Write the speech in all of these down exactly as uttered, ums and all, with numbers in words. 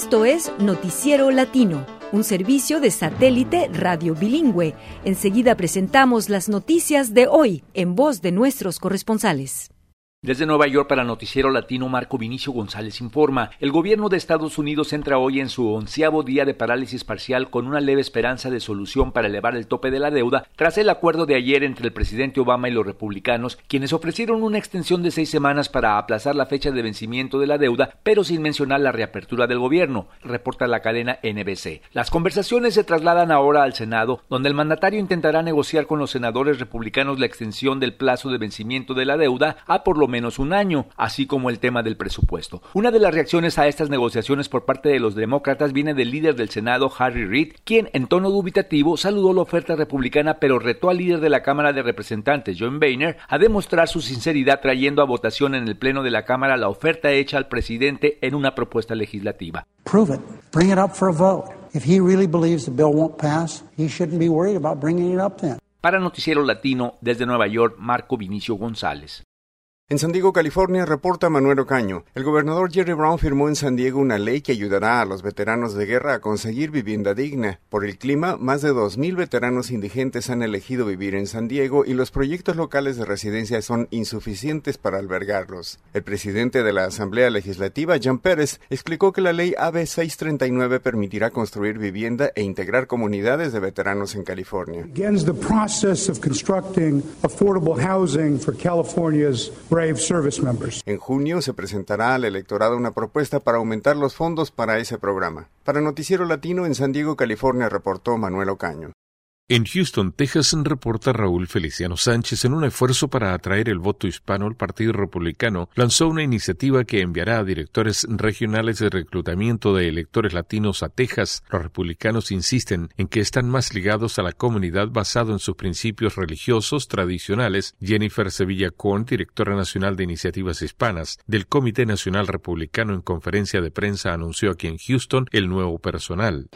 Esto es Noticiero Latino, un servicio de satélite radio bilingüe. Enseguida presentamos las noticias de hoy en voz de nuestros corresponsales. Desde Nueva York para Noticiero Latino, Marco Vinicio González informa. El gobierno de Estados Unidos entra hoy en su onceavo día de parálisis parcial con una leve esperanza de solución para elevar el tope de la deuda tras el acuerdo de ayer entre el presidente Obama y los republicanos, quienes ofrecieron una extensión de seis semanas para aplazar la fecha de vencimiento de la deuda, pero sin mencionar la reapertura del gobierno, reporta la cadena N B C. Las conversaciones se trasladan ahora al Senado, donde el mandatario intentará negociar con los senadores republicanos la extensión del plazo de vencimiento de la deuda a por lo menos un año, así como el tema del presupuesto. Una de las reacciones a estas negociaciones por parte de los demócratas viene del líder del Senado, Harry Reid, quien en tono dubitativo saludó la oferta republicana, pero retó al líder de la Cámara de Representantes, John Boehner, a demostrar su sinceridad trayendo a votación en el Pleno de la Cámara la oferta hecha al presidente en una propuesta legislativa. Prove it. Bring it up for a vote. If he really believes the bill won't pass, he shouldn't be worried about bringing it up then. Para Noticiero Latino, desde Nueva York, Marco Vinicio González. En San Diego, California, reporta Manuel Ocaño. El gobernador Jerry Brown firmó en San Diego una ley que ayudará a los veteranos de guerra a conseguir vivienda digna. Por el clima, más de dos mil veteranos indigentes han elegido vivir en San Diego y los proyectos locales de residencia son insuficientes para albergarlos. El presidente de la Asamblea Legislativa, Jan Pérez, explicó que la ley A B seiscientos treinta y nueve permitirá construir vivienda e integrar comunidades de veteranos en California. Begins the process of constructing affordable housing for California's brave service members. En junio se presentará al electorado una propuesta para aumentar los fondos para ese programa. Para Noticiero Latino en San Diego, California, reportó Manuel Ocaño. En Houston, Texas, reporta Raúl Feliciano Sánchez. En un esfuerzo para atraer el voto hispano, el Partido Republicano lanzó una iniciativa que enviará a directores regionales de reclutamiento de electores latinos a Texas. Los republicanos insisten en que están más ligados a la comunidad basado en sus principios religiosos tradicionales. Jennifer Sevilla Korn, directora nacional de iniciativas hispanas del Comité Nacional Republicano, en conferencia de prensa anunció aquí en Houston el nuevo personal.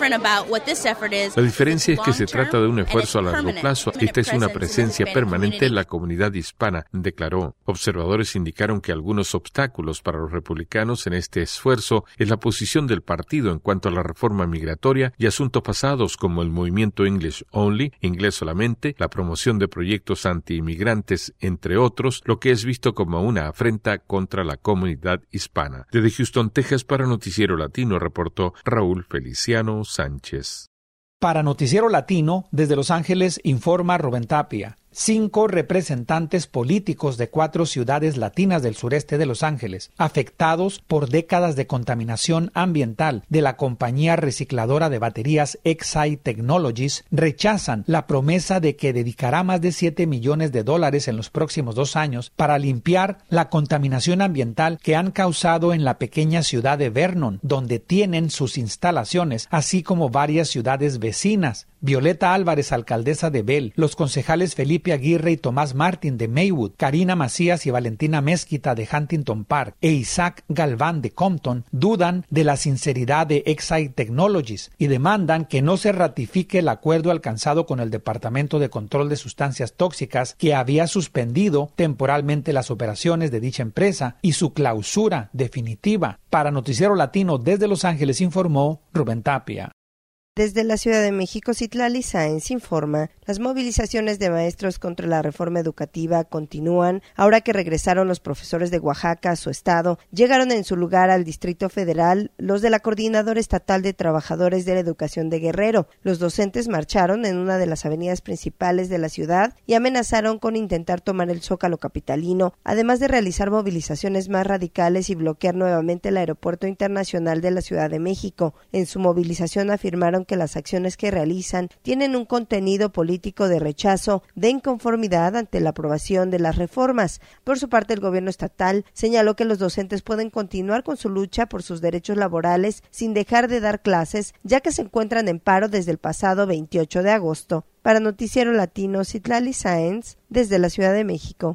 La diferencia es que se trata de un esfuerzo a largo plazo. Esta es una presencia permanente en la comunidad hispana, declaró. Observadores indicaron que algunos obstáculos para los republicanos en este esfuerzo es la posición del partido en cuanto a la reforma migratoria y asuntos pasados como el movimiento English Only, inglés solamente, la promoción de proyectos anti-inmigrantes, entre otros, lo que es visto como una afrenta contra la comunidad hispana. Desde Houston, Texas, para Noticiero Latino, reportó Raúl Feliciano Sánchez. Para Noticiero Latino, desde Los Ángeles, informa Rubén Tapia. Cinco representantes políticos de cuatro ciudades latinas del sureste de Los Ángeles, afectados por décadas de contaminación ambiental de la compañía recicladora de baterías Exide Technologies, rechazan la promesa de que dedicará más de siete millones de dólares en los próximos dos años para limpiar la contaminación ambiental que han causado en la pequeña ciudad de Vernon, donde tienen sus instalaciones, así como varias ciudades vecinas. Violeta Álvarez, alcaldesa de Bell, los concejales Felipe Aguirre y Tomás Martín de Maywood, Karina Macías y Valentina Mezquita de Huntington Park e Isaac Galván de Compton dudan de la sinceridad de Exide Technologies y demandan que no se ratifique el acuerdo alcanzado con el Departamento de Control de Sustancias Tóxicas, que había suspendido temporalmente las operaciones de dicha empresa y su clausura definitiva. Para Noticiero Latino desde Los Ángeles informó Rubén Tapia. Desde la Ciudad de México, Citlali Sáenz informa. Las movilizaciones de maestros contra la reforma educativa continúan. Ahora que regresaron los profesores de Oaxaca a su estado, llegaron en su lugar al Distrito Federal los de la Coordinadora Estatal de Trabajadores de la Educación de Guerrero. Los docentes marcharon en una de las avenidas principales de la ciudad y amenazaron con intentar tomar el Zócalo capitalino, además de realizar movilizaciones más radicales y bloquear nuevamente el Aeropuerto Internacional de la Ciudad de México. En su movilización afirmaron que las acciones que realizan tienen un contenido político de rechazo, de inconformidad ante la aprobación de las reformas. Por su parte, el gobierno estatal señaló que los docentes pueden continuar con su lucha por sus derechos laborales sin dejar de dar clases, ya que se encuentran en paro desde el pasado veintiocho de agosto. Para Noticiero Latino, Citlali Sáenz, desde la Ciudad de México.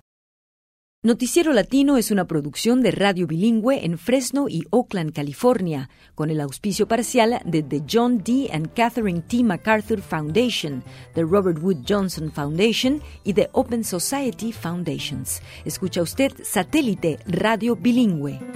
Noticiero Latino es una producción de radio bilingüe en Fresno y Oakland, California, con el auspicio parcial de The John D. and Catherine T. MacArthur Foundation, The Robert Wood Johnson Foundation y The Open Society Foundations. Escucha usted Satélite Radio Bilingüe.